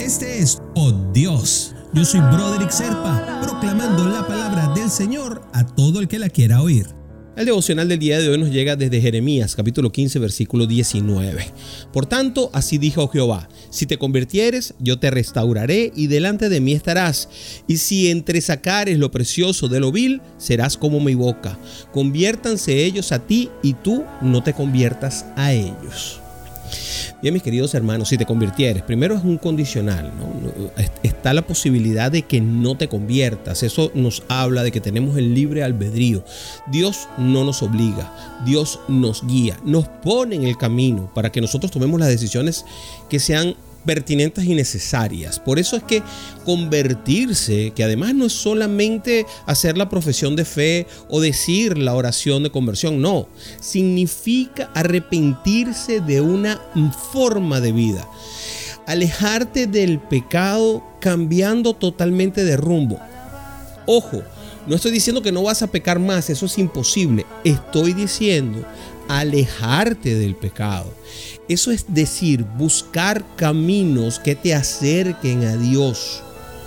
Este es Oh Dios. Yo soy Broderick Serpa, proclamando la palabra del Señor a todo el que la quiera oír. El devocional del día de hoy nos llega desde Jeremías, capítulo 15, versículo 19. Por tanto, así dijo Jehová: si te convirtieres, yo te restauraré y delante de mí estarás. Y si entresacares lo precioso de lo vil, serás como mi boca. Conviértanse ellos a ti y tú no te conviertas a ellos. Bien, mis queridos hermanos, si te convirtieres, primero es un condicional, ¿no? Está la posibilidad de que no te conviertas. Eso nos habla de que tenemos el libre albedrío. Dios no nos obliga, Dios nos guía, nos pone en el camino para que nosotros tomemos las decisiones que sean pertinentes y necesarias. Por eso es que convertirse, que además no es solamente hacer la profesión de fe o decir la oración de conversión, no, significa arrepentirse de una forma de vida, alejarte del pecado cambiando totalmente de rumbo. Ojo, no estoy diciendo que no vas a pecar más, eso es imposible. Estoy diciendo alejarte del pecado. Eso es decir, buscar caminos que te acerquen a Dios.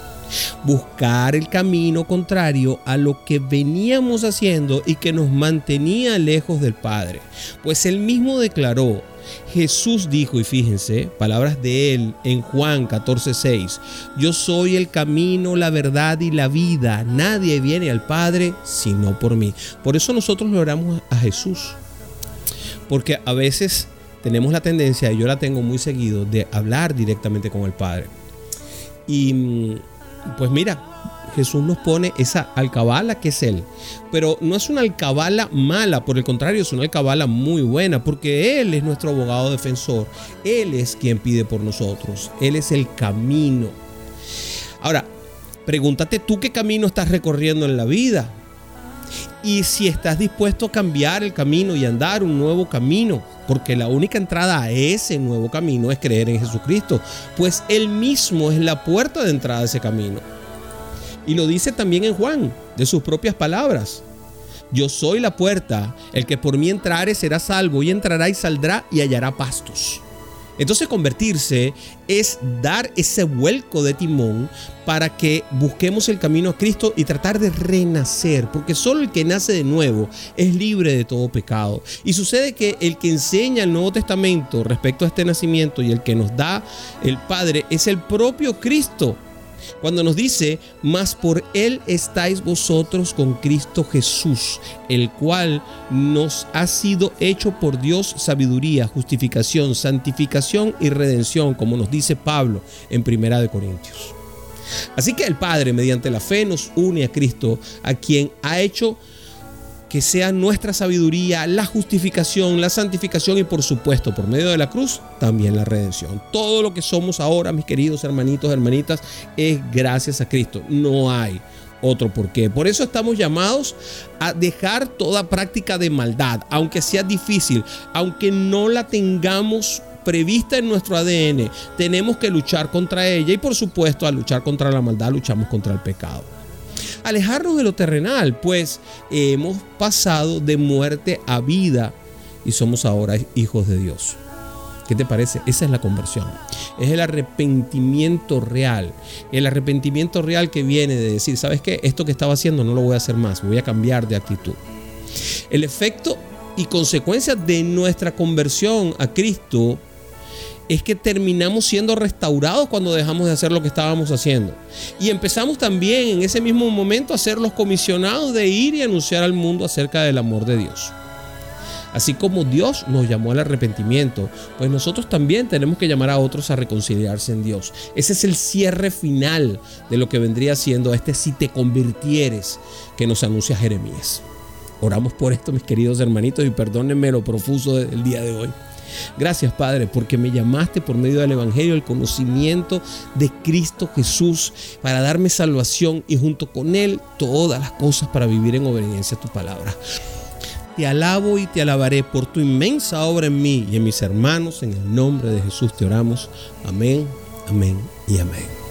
Buscar el camino contrario a lo que veníamos haciendo y que nos mantenía lejos del Padre. Pues Él mismo declaró, Jesús dijo, y fíjense, palabras de Él en Juan 14:6, yo soy el camino, la verdad y la vida. Nadie viene al Padre sino por mí. Por eso nosotros le oramos a Jesús. Porque a veces tenemos la tendencia, y yo la tengo muy seguido, de hablar directamente con el Padre. Y pues mira, Jesús nos pone esa alcabala que es Él. Pero no es una alcabala mala, por el contrario, es una alcabala muy buena, porque Él es nuestro abogado defensor. Él es quien pide por nosotros. Él es el camino. Ahora, pregúntate tú qué camino estás recorriendo en la vida. Y si estás dispuesto a cambiar el camino y andar un nuevo camino, porque la única entrada a ese nuevo camino es creer en Jesucristo, pues Él mismo es la puerta de entrada a ese camino. Y lo dice también en Juan, de sus propias palabras. Yo soy la puerta, el que por mí entrare será salvo, y entrará y saldrá y hallará pastos. Entonces convertirse es dar ese vuelco de timón para que busquemos el camino a Cristo y tratar de renacer, porque solo el que nace de nuevo es libre de todo pecado. Y sucede que el que enseña el Nuevo Testamento respecto a este nacimiento y el que nos da el Padre es el propio Cristo. Cuando nos dice, mas por Él estáis vosotros con Cristo Jesús, el cual nos ha sido hecho por Dios sabiduría, justificación, santificación y redención, como nos dice Pablo en 1 Corintios. Así que el Padre, mediante la fe, nos une a Cristo, a quien ha hecho que sea nuestra sabiduría, la justificación, la santificación y por supuesto por medio de la cruz también la redención. Todo lo que somos ahora, mis queridos hermanitos, hermanitas, es gracias a Cristo. No hay otro porqué. Por eso estamos llamados a dejar toda práctica de maldad, aunque sea difícil, aunque no la tengamos prevista en nuestro ADN. Tenemos que luchar contra ella y por supuesto al luchar contra la maldad luchamos contra el pecado. Alejarnos de lo terrenal, pues hemos pasado de muerte a vida y somos ahora hijos de Dios. ¿Qué te parece? Esa es la conversión. Es el arrepentimiento real. El arrepentimiento real que viene de decir, ¿sabes qué? Esto que estaba haciendo no lo voy a hacer más, voy a cambiar de actitud. El efecto y consecuencia de nuestra conversión a Cristo es que terminamos siendo restaurados cuando dejamos de hacer lo que estábamos haciendo. Y empezamos también en ese mismo momento a ser los comisionados de ir y anunciar al mundo acerca del amor de Dios. Así como Dios nos llamó al arrepentimiento, pues nosotros también tenemos que llamar a otros a reconciliarse en Dios. Ese es el cierre final de lo que vendría siendo si te convirtieres, que nos anuncia Jeremías. Oramos por esto, mis queridos hermanitos, y perdónenme lo profuso del día de hoy. Gracias, Padre, porque me llamaste por medio del Evangelio, el conocimiento de Cristo Jesús, para darme salvación y junto con Él todas las cosas para vivir en obediencia a tu palabra. Te alabo y te alabaré por tu inmensa obra en mí y en mis hermanos. En el nombre de Jesús te oramos. Amén, amén y amén.